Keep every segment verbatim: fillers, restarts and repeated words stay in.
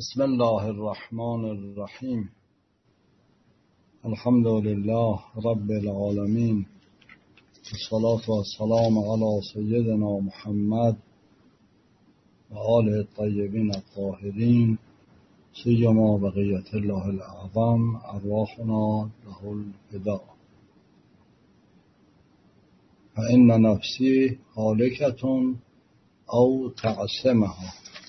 بسم الله الرحمن الرحیم. الحمد لله رب العالمین، الصلاة والسلام علی سیدنا محمد و آله الطیبین الطاهرین، سیما بقیة الله الاعظم، ارواحنا له الفداء. فإن نفسی هالکة او تعصمها.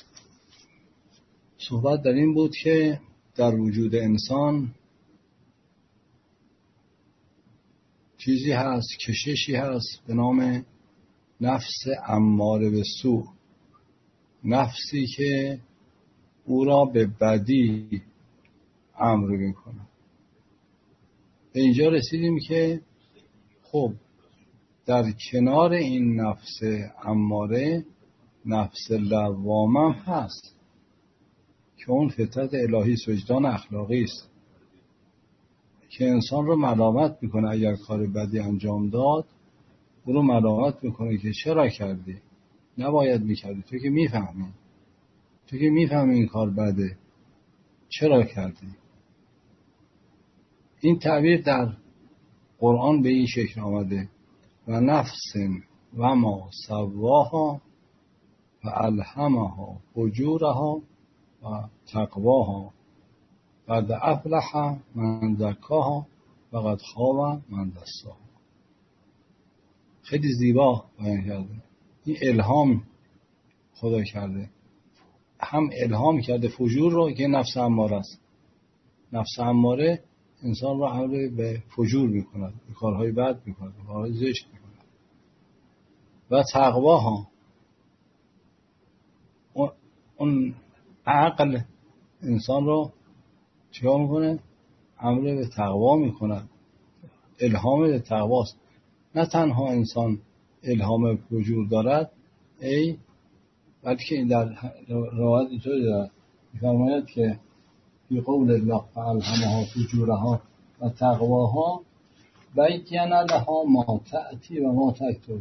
صحبت در این بود که در وجود انسان چیزی هست، کششی هست به نام نفس اماره به سوء، نفسی که او را به بدی امر میکنه. به اینجا رسیدیم که خب در کنار این نفس اماره نفس لوامه هست که اون فطرت الهی، وجدان اخلاقی است که انسان رو ملامت میکنه. اگر کار بدی انجام داد او رو ملامت میکنه که چرا کردی، نباید میکردی، تو که میفهمی تو که میفهمی این کار بده، چرا کردی. این تعبیر در قرآن به این شکل آمده: و نفس و ما سواها و الهمها فجورها و تقواها قد افلح من زکاها و قد خاب من دساها. خیلی زیبا بیان کرده. این الهام خدا کرده، هم الهام کرده فجور رو که نفس اماره است. نفس اماره انسان رو امر به فجور میکند، به کارهای بد میکند، به کارهای زشت میکند. و تقواها، اون عقل انسان رو چیکار میکنه؟ امر به تقوا میکنه، الهام به تقواست. نه تنها انسان الهام وجود دارد، ای بلکه این در روایت اینطوری دارد میفرماید که فی قول الله فالهمها فجورها و تقواها بین لها ما تأتی و ما تکتب.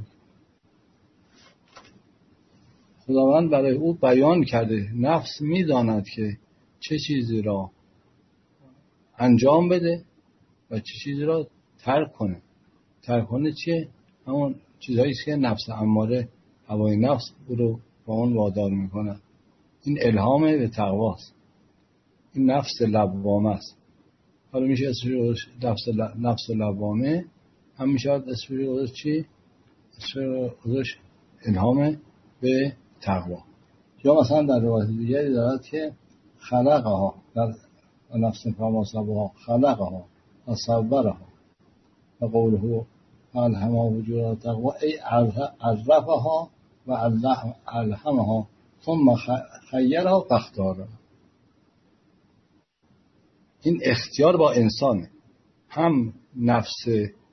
خداوند برای او بیان کرده، نفس میداند که چه چیزی را انجام بده و چه چیزی را ترک کنه. ترک کنه چیه؟ همون چیزهایی که نفس اماره، هوای نفس او رو با اون وادار میکنه. این الهامه به تقواست، این نفس لوامه است. حالا میشه اسمش نفس نفس لوامه، هم میشه اسمش چی؟ اسمش الهامه به تقوا. یا مثلا در روایت دیگری دارد که خلقها، در نفس فما سواها خلقها و صورها و قوله الهمها فجورها و تقوا ای عرفها و الهمها ثم خیرها فاختارها. این اختیار با انسانه، هم نفس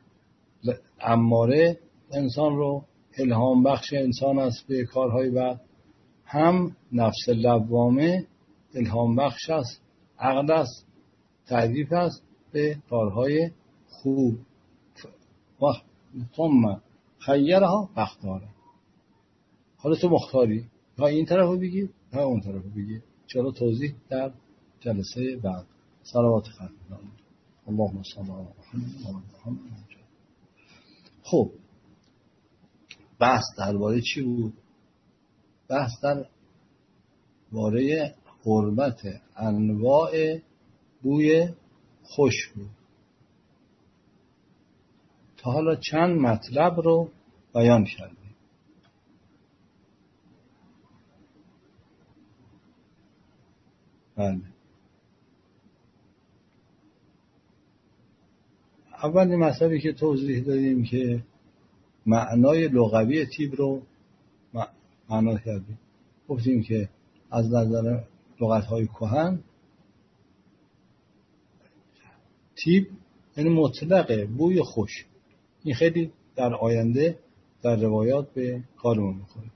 اماره انسان رو الهام بخش انسان است به کارهای بد، هم نفس لوامه الهام بخش است، عقل است، تعریف است به کارهای خوب. وقت ثم خیرها فاختاره. حالا تو مختاری، ها این طرفو بگی ها اون طرفو بگی. چرا توضیح در جلسه بعد. صلوات خاتم اللهم صل علی محمد. خب بحث درباره چی بود؟ بحث در باره حرمت انواع بوی خوش بود. تا حالا چند مطلب رو بیان کردیم. بله. اول مطلبی که توضیح دادیم که معنای لغوی طیب رو معنا کردیم. گفتیم که از نظر لغت‌های کهن طیب یعنی مطلق بوی خوش. این خیلی در آینده در روایات به کارمون می‌خوره.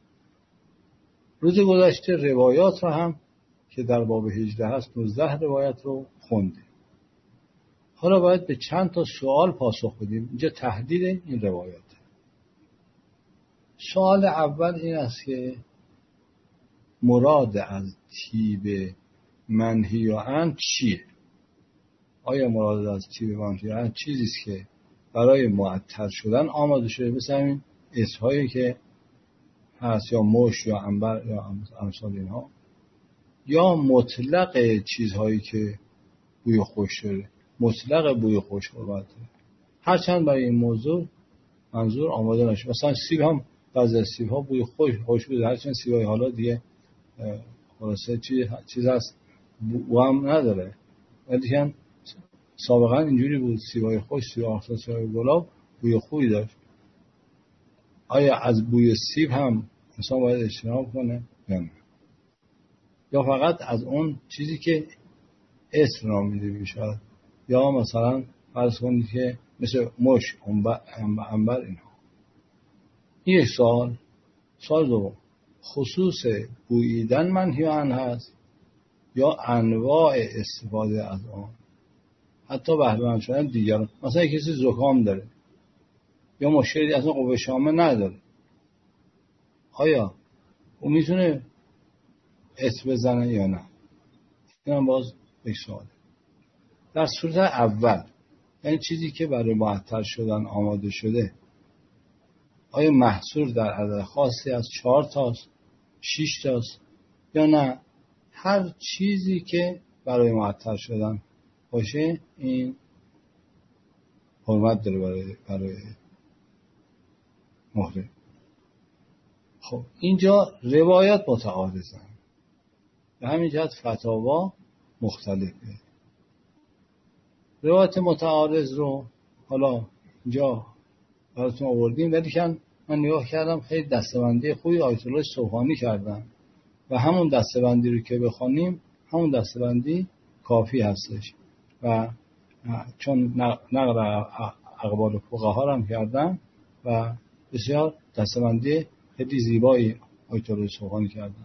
روز گذشته روایات رو هم که در باب هجده هست نوزده روایت رو خوندیم. حالا باید به چند تا سوال پاسخ بدیم. اینجا تحلیل این روایات. سوال اول این است که مراد از طیب منهی عنه چیه؟ آیا مراد از تیب منهی عنه چیزی است که برای معطر شدن آماده شده، مثل همین اسم‌هایی که هست یا مشک یا عنبر یا امثال اینها، یا مطلق چیزهایی که بوی خوش داره، مطلق بوی خوش حرمت داره؟ هرچند برای این موضوع منظور آماده نشه. مثلا سیب هم بعضی از سیب ها بوی خوش خوش بوده، هرچند سیب های حالا دیگه خلاصه چیز چیز هست بو هم نداره، ولی هم سابقا اینجوری بود، سیب های خوش، سیب آخر، سیب های گلاب بوی خوبی داشت. آیا از بوی سیب هم انسان باید اجتناب کنه یا نه؟ یا فقط از اون چیزی که اسم نامیده میشه، یا مثلا فرض کنید که مثل مشک، عنبر، اینها. این یک سوال. سوال دوم، خصوص بوییدن منهی عنه هست یا انواع استفاده از آن، حتی بهره مند شدن دیگران؟ مثلا کسی زکام داره یا مشکلی اصلا قوه شامه نداره، آیا اون میتونه اسم بزنه یا نه؟ این هم باز یک سواله. در صورت اول، یعنی چیزی که برای معطر شدن آماده شده، آیا محصور در عدد خاصی از چهار تاست، شش تاست، یا نه هر چیزی که برای معطر شدن باشه این حرمت داره برای برای محرم؟ خب اینجا روایات متعارضن، به همین جهت فتاوا مختلفه. روایت متعارض رو حالا اینجا براتون آوردیم، ولی که من نگاه کردم خیلی دسته‌بندی خوبی آیت الله سبحانی کردن و همون دسته‌بندی رو که بخونیم همون دسته‌بندی کافی هستش. و چون نقل اقوال فقها هم کردن و بسیار دسته‌بندی خیلی زیبایی آیت الله سبحانی کردن.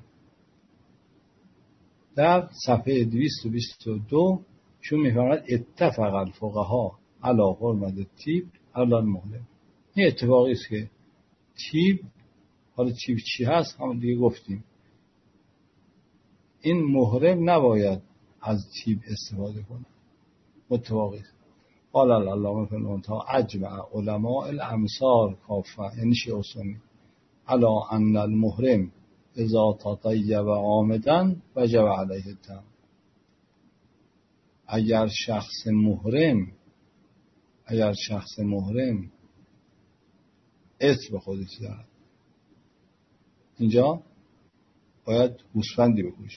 در صفحه دویست و بیست و دو چون می‌فرماید اتفق الفقها علی حرمت الطیب علی المحرم. این اتفاقی است که طیب، حالا طیب چی هست همون دیگه گفتیم، این محرم نباید از طیب استفاده کنه، اتفاقی است. قال العلامه فی المنتهی اجمع علماء الامصار کافه، یعنی شیعه و سنی، علی ان المحرم اذا تطیب عامدا وجب علیه الدم. اگر شخص محرم اگر شخص محرم اسم به خودش دارد، اینجا باید گوسفندی بکشه،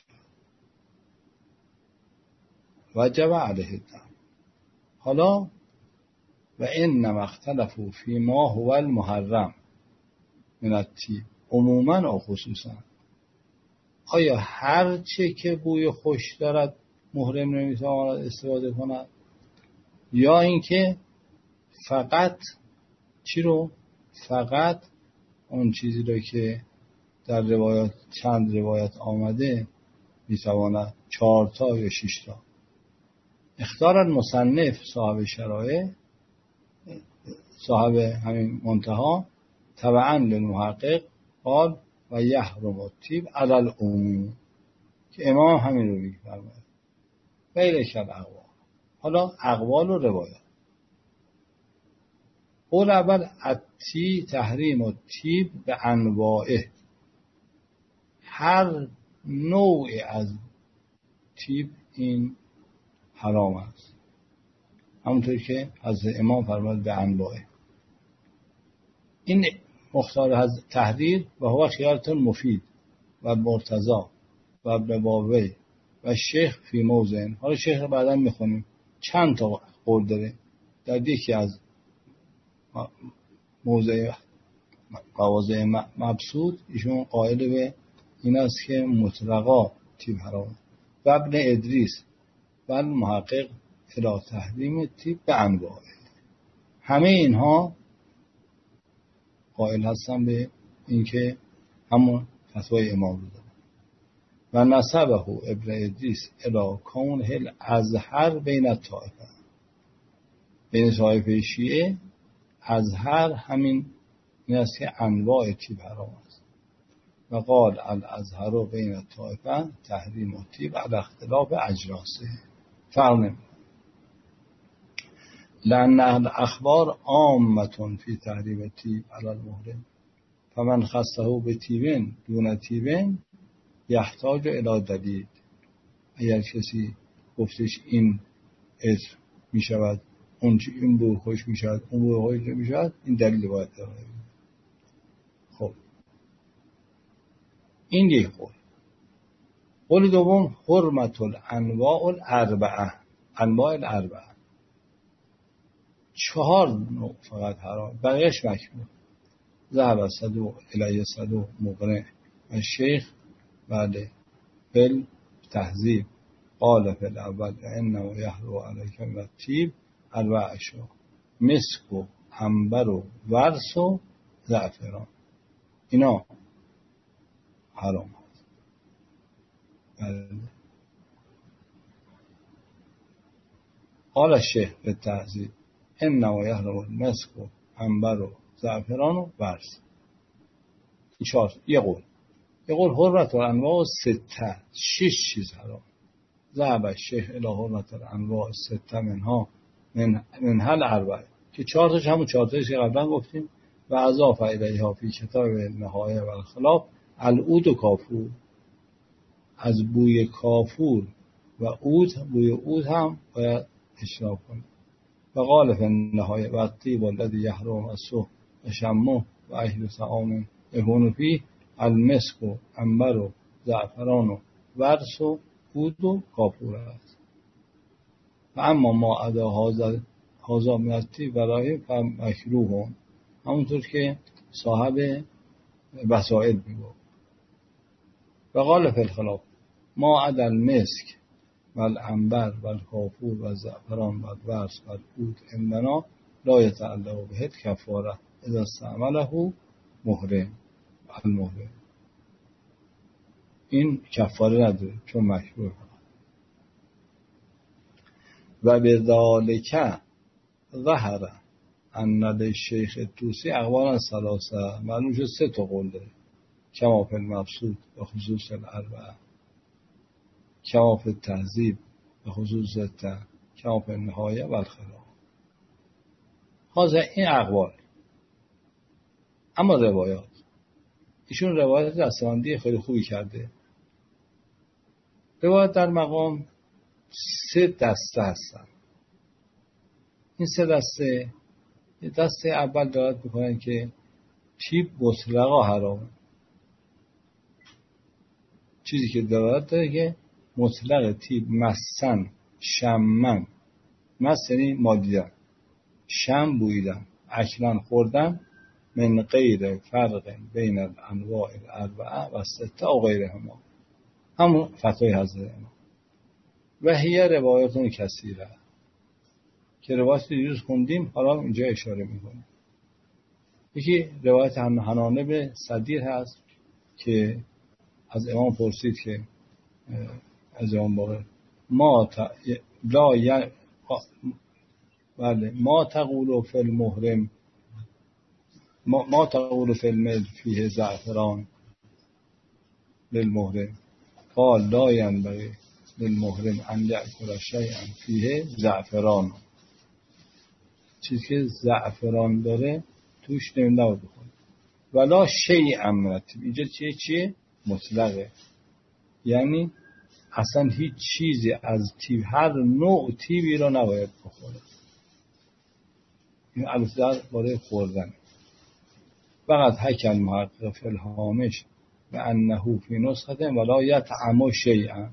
وجب علیه الدم. حالا و انما اختلفوا فی ما هو المحرم من الطیب عموما و خصوصا، آیا هر چه که بوی خوش دارد محرم نمیتواند استفاده کند، یا اینکه فقط چی رو؟ فقط اون چیزی رو که در روایات چند روایت آمده میتواند چهار تا یا شش تا. اختار المصنف صاحب شرایع، صاحب همین منتهی، تبعا للمحقق قال و یحرم الطیب علی العموم، که امام همین رو میفرماید. غیر کل اقوال. حالا اقوال و روایات. قول اول الطیب تحریم الطیب به انواعه، هر نوع از طیب این حرام است، همونطور که از امام فرمود به انواعه. این مختار از تحریر و هو خیارت مفید و مرتضی و بباوی و شیخ فی موضع. حالا شیخ رو بعدا میخونیم، چند تا قول داره. در یکی از موضع مواضع مبسوط ایشون قائل به این است که مطلقا طیب حرام، و ابن ادریس و المحقق الی تحریم طیب به انواع. همه اینها قائل هستن به اینکه همون فتوای امام رو دارن. و نسبه ابن ادریس الی کون هل ازهر بین الطائفه، بین طائفه شیعه ازهر همین این است که انواع طیب حرام است. و قال الازهر بین الطائفه تحریم الطیب علی اختلاف اجناسه. فرق نمیکنه. لأن الاخبار عامة فی تحریم الطیب علی المحرم فمن خصه بطیب دون طیب یحتاج الی دلیل. اگر کسی گفتش این عطر می شود، اون چی این بو خوش می شود، اون بو خوش می شود، این دلیل باید داره. خب این یک قول. قول دوم حرمت الانواع الاربعه. انواع الاربعه چهار نوع فقط حرام، بقیهش مکروه. ذهب صدوق الیه صدوق مقنع و شیخ بعد بل تهذیب قال فی الاول انه یحرم علیک من الطیب اربع اشیاء مسک و عنبر و ورس و زعفران. اینا حرام هست. قال الشیخ فی التهذیب انه یحرم المسک و عنبر و زعفران و ورس. این چهار. یه قول. یه قول حرمت الانواع سته، شش چیز حرام. ذهب الشیخ الی حرمت الانواع سته منها من من هل اربعه، که چهار تاش همون چهار تاش که قبلا گفتیم. و اضاف الیها فی کتاب نهایه و الخلاف العود و کافور. از بوی کافور و عود، بوی عود هم باید اجتناب کنیم. و قال فی النهایه و الطیب الذی یحرم السوء و شمه و اهل طعام یکون فیه المسک و عنبر و زعفران و ورس و عود و کافور است. و اما ما ادا هازا من الطیب برای فمکروه، همونطور که صاحب وسائل میگو. و قال فی الخلاف ما ادا المسک و العنبر و الکافور و الزعفران و الورس و العود عندنا لا یتعلق به کفاره اذا استعمله محرم المحرم. این کفاره نداره چون مکروه. و بذالک ظهر ان للشیخ الطوسی اقوالا ثلاثه، معلوم شد سه تا قول داره. کما فی المبسوط و خصوص الاربعه، کما فی التهذیب و خصوص الته، کما فی النهایه و الخلاف. حاضر این اقوال. اما روایات، ایشون روایت دستبندی خیلی خوبی کرده. روایت در مقام سه دسته هستن. این سه دسته، دسته اول دارد میکنن که طیب مطلقا حرامه. چیزی که دارد داره که مطلق طیب مسن شمن، مس یعنی مادیدن، شم بویدن، اکلان خوردن، من غیر فرق بین الانواع الاربعه و سته و غیرهما، همون فتوای حضرت امام. و هی روایتون کثیره که روایت دیروز خوندیم، حالا اینجا اشاره میکنیم. یکی روایت حنانه به صدیر هست که از امام پرسید که از امام باقر ما ت... لا ی... بله ما تقول فی المحرم ما, ما تقول فی المل فیه زعفران للمحرم قال لا ینبغی للمحرم ان یأکل شیئا فیه زعفران. چیزی که زعفران داره توش نمی‌نباید بخوره. ولا شیئا من الطیب، اینجا چیه چیه مطلقه، یعنی اصلا هیچ چیزی از طیب، هر نوع طیبی را نباید بخوره. این البته برای خوردن. فقط حکم محقق فی الهامش و انه فی نسخه ولا یطعم شیئا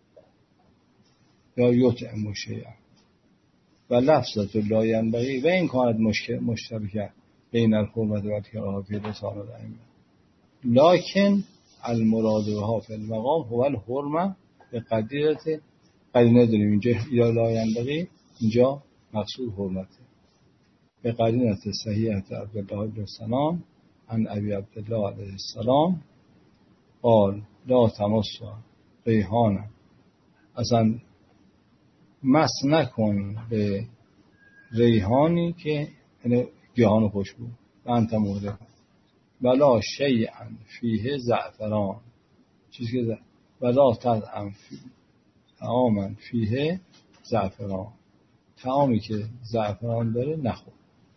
یا یطعم شیئا و لفظت لا ینبغی و این کانت مشترکه بین الحرمت و الکراهه فی لسان الائمه لکن المراد بها فی المقام هو الحرمه به قدیرت قرینه داریم اینجا یا لا ینبغی، اینجا مقصود حرمته به قرینت صحیحت عبدالله بن سلام عن ابی عبدالله علیه السلام قال لا تمس ریحانه، اصلا مس نکن به ریحانی که گیاهان خوشبو و انت محرم ولا شیئا فیه زعفران، چیزی که ولا تطعم فی طعاما فیه زعفران، طعامی که زعفران داره نخور.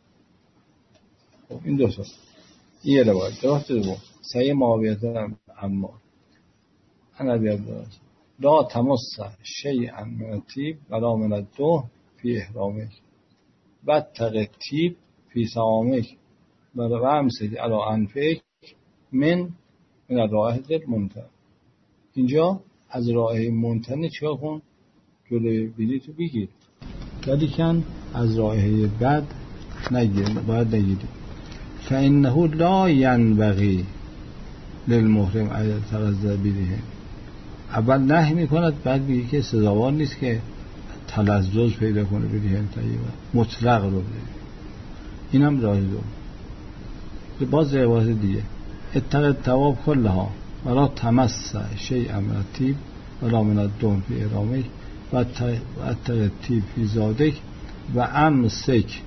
خب این دو تا، این یه روایت. روایت دوم صحیح معاویه عمار انا بیاد درست لا تمس شیئا من الطیب ولا من الدهن فی احرامک واتق الطیب فی صوامک و امسک علی انفک من من الرائحة المنتنه. اینجا از رائحه منتنه چیکار کن؟ جلوی بلیتو بگیر، ولی کن از رائحه بد نگیر، باید نگیری. فانه لا ینبغی للمحرم ان یتغذى بریه. اول نهی میکند، بعد میگه که سزاوار نیست که تلذذ پیدا کنه بریه طیبه، مطلق رو بده. اینم راه دوم. باز روایت دیگه اتق الثواب کلها ولا تمس شیئا من الطیب ولا من الدهن فی احرامک و اتق الطیب فی زادک و امسک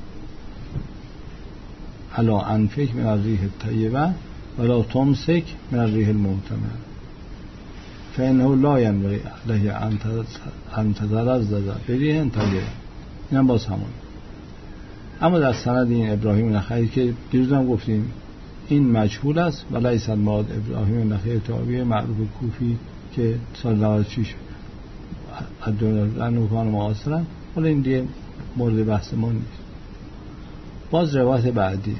علی انفک من الریح الطیبه ولا تمسک من الریح المنتنه فانه لا ینبغی علیه ان تتلذذ بریح طیبه. اینم باز همون. اما در سند این ابراهیم نخعی که دیروز هم گفتیم این مجهول است و لیس المراد ابراهیم نخعی تابعی معروف کوفی که سال نود و شش ادونان کان معاصرن، ولی این دیگه مورد بحث ما نیست. باز روایت بعدی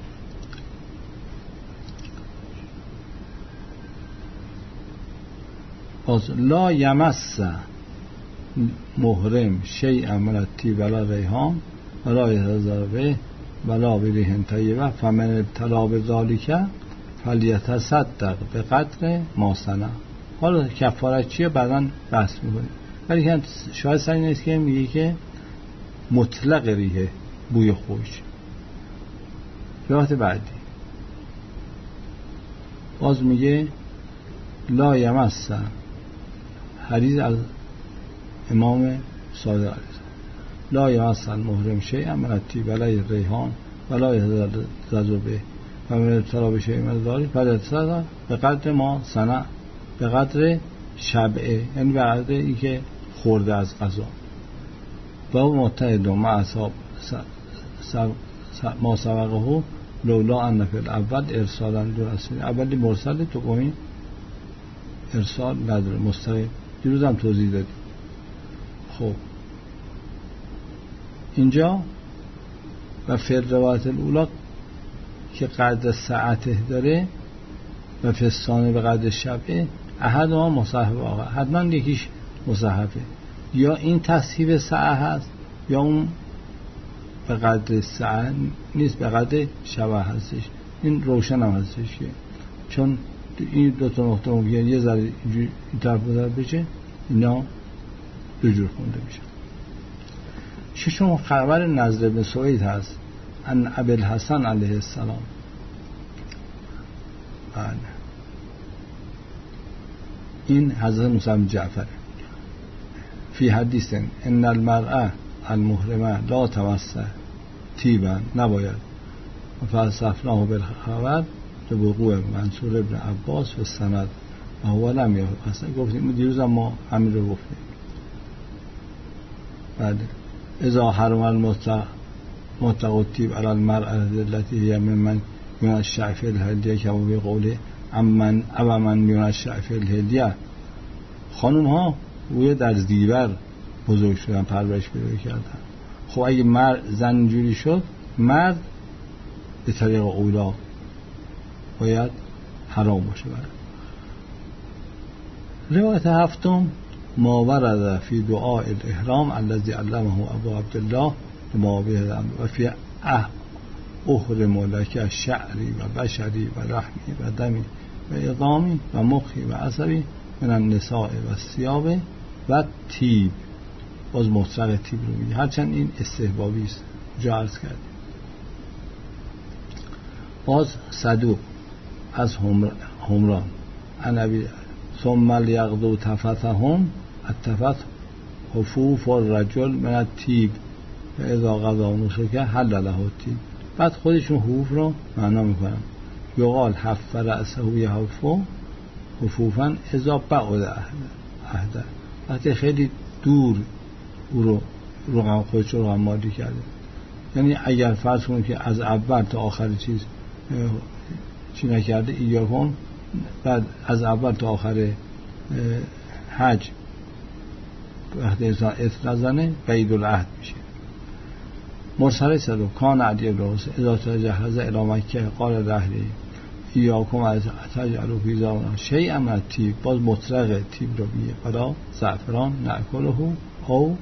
باز لا یمس محرم شیئا من الطیب ولا ریحان ولا یتذربه ولا بریح طیبه فمن ابتلا بذالک فلیتصدق به قدر ما صنع. حالا کفارت چیه بعداً بحث میکنیم، ولی که شاید سر این است که میگه که مطلق ریحه بوی خوش. روایت بعدی باز میگه لا یمس، حدیث از امام صادق علیه لا یمس المحرم شیئا من الطیب ولا ریحان ولا یتذربه به و من ابتلا بشیء من ذلک فلیتصدق به قدر ما صنع، به قدر شبعه، یعنی به قدر این که خورده از غذا. با متحد مع اصحاب ما سبقه لولا ان فی الاول ارسالا دور است. اولی مرسل، دومی ارسال نداره، مستقیم. دیروز هم توضیح دادیم. خب اینجا و فی روایت الاولی که قدر ساعته داره و فستانه به قدر شبه، احد ما مصحف آقا، حتما یکیش مصحفه، یا این تصحیف ساعه هست یا اون به قدر ساعه نیست، به قدر شبه هستش. این روشن هم هستش که چون این دو تا نقطه ممکنه یه ذره این طرف بذار بشه، اینا دو جور خونده میشه. ششم خبر نضر بن سوید هست ان ابوالحسن علیه السلام بله این حضرت موسی بن جعفر فی حدیث ان المرأة المحرمه لا تمس طیبا نباید و فلسفناه بالخبر به وقوع منصور ابن عباس و سند و هو لم یه اصلا گفتیم دیروز هم ما همین رو گفتیم. بعد اذا حرم المتق متق الطیب علی المرأة التي هي ممن من الشعف الهدیه که به قوله امن او من من الشعف الهدیه، خانم ها روی در زیور بزرگ شدن، پرورش پیدا کردن. خب اگه مرد زن اینجوری شد، مرد به طریق اولا باید حرام باشه. برای روایت هفتم ما ورد فی دعاء الاحرام الذي علمه ابو عبدالله معاویه و فی احرم لک شعری و بشری و رحمی و دمی و عظامی و مخی و عصبی من النساء و الثیاب و طیب. باز مطلق طیب رو میگه، هرچند این استحبابی است جا عرض کردیم. باز صدوق از همران انبی ثم لیغدو تفتهم التفت حفوف الرجل من الطیب و اذا غذا نسکه حل له الطیب. بعد خودشون حفوف رو معنا میکنن یقال حف رأسه یحفو حفوفا اذا بعد عهده، وقتی خیلی دور او رو رقم خودش رو رقم مالی کرده. یعنی اگر فرض کنید که از اول تا آخر چیز چی نکرده ایاکم، بعد از اول تا آخر حج وقتی انسان اطلاع نزنه بعید العهد میشه. مرسل صدو کان عدی بن حسین اذا تجهز الی مکه قال رحلی ایاکم از تجعلوا فی زارنا شیئا من الطیب، باز مطلق طیب رو میگه، ولا زعفران نأکله او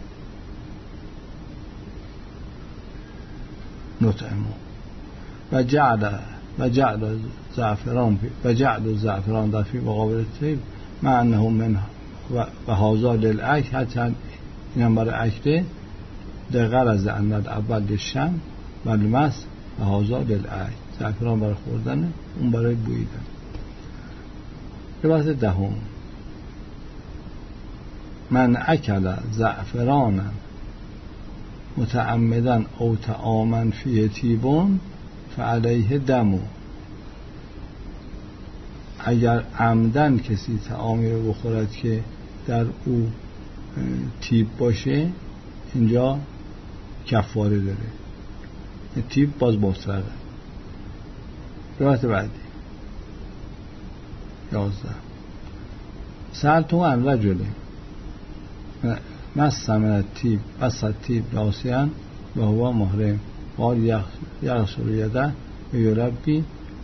نطعمه و جعل و جعل زعفران و جعل زعفران در فی مقابل طیب مع انه من و هذا للأکل، حتی اینم برای اکله در غرض ان الاول للشم و المس و هذا للأکل، زعفران برای خوردن، اون برای بویدن. روایت دهم من اکل زعفرانا متعمدا او طعاما فیه طیبون فعلیه دمو، اگر عمدن کسی طعامی رو بخورد که در او طیب باشه اینجا کفاره داره. طیب باز مطلقه. روایت بعدی یازده سألتو عن رجل مس من الطیب مس الطیب ناسیا و هو محرم قال یغسل یده و یربی،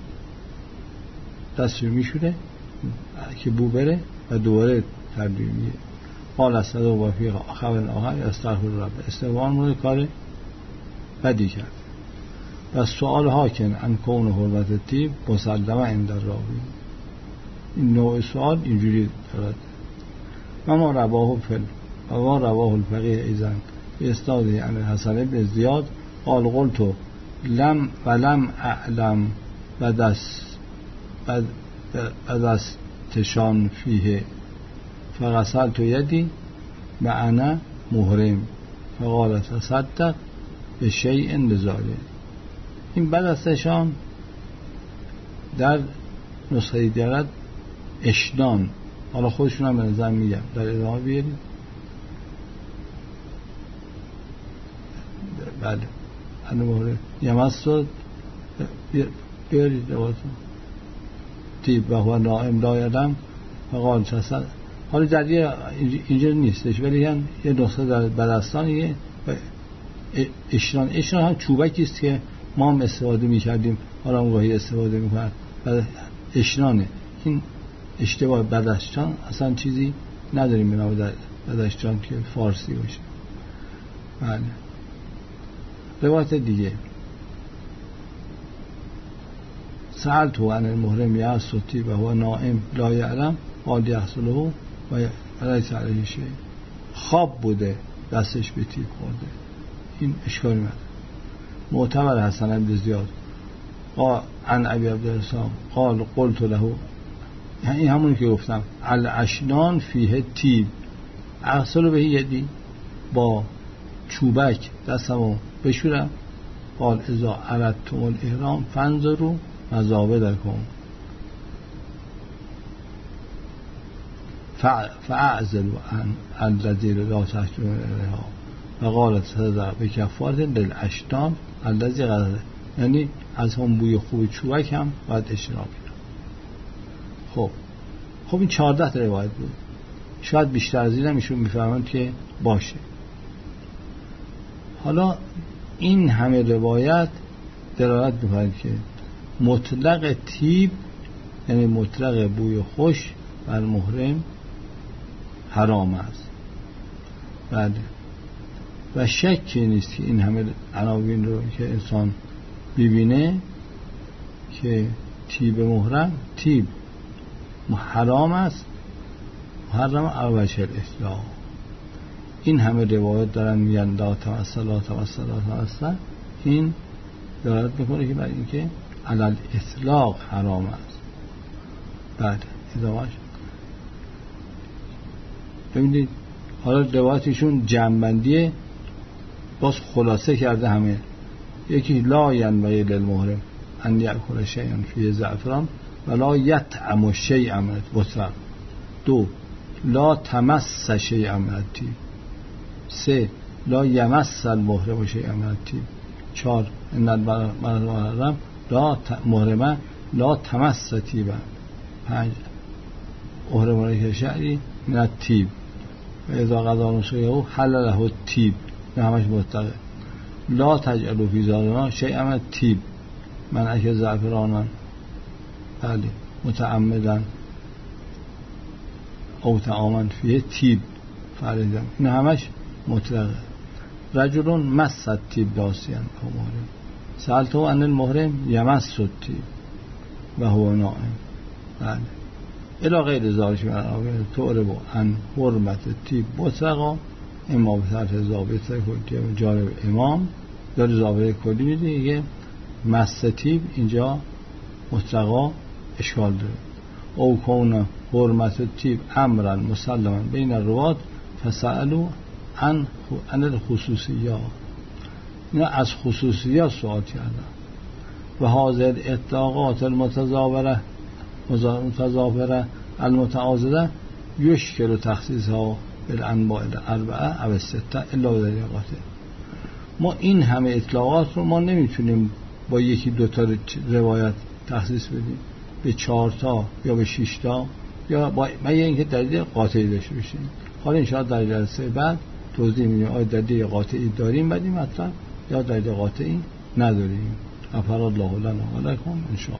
دستش میشوره که بو بره و دوباره تبدیل میشه. قال استدو و فی خبر آخر استغفر رب، استغفار مورد کار بدی کرد. و سؤال حاکن ان کون حرمت طیب مسلمه عند الراوی، این نوع سؤال اینجوری دارد. و ما رواه فل و ما رواه الفقیه ایزن به استاده عن حسن بن زیاد قال قلتو لم و لم اعلم و دست و دست تشان فیه فغسلت یدی و انا محرم فقال تصدق به شیء لذاله. این بعد از تشان در نسخه دیگرد اشنان، حالا خودشون هم به نظر میگم در ادامه بیارید. بله انا محرم یمسد بیارید دواتون طیب و هو نائم لا یعلم فقال تصدق. حالا در اینجا نیستش ولی یه نسخه در بدستانیه اشنان. اشنان هم چوبکی است که ما هم استفاده میکردیم، حالا اون راهی استفاده میکنن اشنانه. این اشتباه بدستان اصلا چیزی نداریم به نام بدستان که فارسی باشه. بله. روایت دیگه سألتو عن المحرم یغسل الطیب و هو نائم لا یعلم قال یغسله و لیس علیه شیء، خواب بوده دستش به طیب خورده، این اشکالی نداره. معتبر حسن بن زیاد قال عن ابی عبدالرحمن قال قلت له، این همونی که گفتم الاشنان فیه طیب اغسل به یدی، با چوبک دستمو بشورم. قال اذا اردتم الاحرام فانظروا مزابدکم فاعزلوا عن الذی لا تحتون الیها و قالت صدق به کفارت للاشنان الذی قرده، یعنی از هم بوی خوب چوبک هم باید اجتناب کنم. خب خب این چهارده تا روایت بود، شاید بیشتر از این هم ایشون میفهمند که باشه. حالا این همه روایت دلالت می‌کند که مطلق طیب یعنی مطلق بوی خوش بر محرم حرام است. بله. و شکی نیست که این همه عناوین رو که انسان ببینه که طیب محرم طیب حرام است، محرم اوجه الاسلام. این همه روایت دارن میگن لا توسل لا توسل لا توسل، این دارد میکنه که برای اینکه علل اطلاق حرام است. بعد ادامهش ببینید. حالا روایتشون جمع‌بندیه، باز خلاصه کرده همه. یکی لا ینبغی للمحرم ان یأکل شیئا فیه زعفران ولا یطعم شیئا من البطرق. دو لا تمس شیئا من الطیب. سه لا یمس المحرم شیئا من الطیب. چهار ان المحرم لا محرمه لا تمس طیبا. پنج محرم که شعری من الطیب و اذا قضا نسکه حل له الطیب. نه همش مطلقه. لا تجعلوا فی زادنا شیئا من الطیب من اکل زعفرانا بله متعمدا او طعاما فیه طیب فعلیدم. این همش مطلقه. رجل مس الطیب داسیان او محرم سألته ان المحرم یمس الطیب و هو نائم. بله الی غیر ذالک من الآیات تعرب عن حرمت الطیب مطلقا اما به طرف ضابط کلی جالب امام داره ضابط کلی میده یه مس طیب اینجا مطلقا اشکال داره. او کون حرمت الطیب امرا مسلما بین الروات فسألوا عن عن الخصوصیات. اینا از خصوصیات سوال کردن. و حاضر اطلاقات المتظاهره متظاهره المتعاضده یشکل و تخصیص ها بالانواع الاربعه او سته الا بدریقاته. ما این همه اطلاقات رو ما نمیتونیم با یکی دوتا روایت تخصیص بدیم به چهار تا یا به شش تا یا با مگه اینکه دلیل قاطعی داشته باشیم. حالا ان شاء الله در جلسه بعد توضیح میدیم آیا دلیل قاطعی داریم بدیم مثلا یا دلیل قاطعی نداریم. غفر الله لنا و لکم ان شاء الله.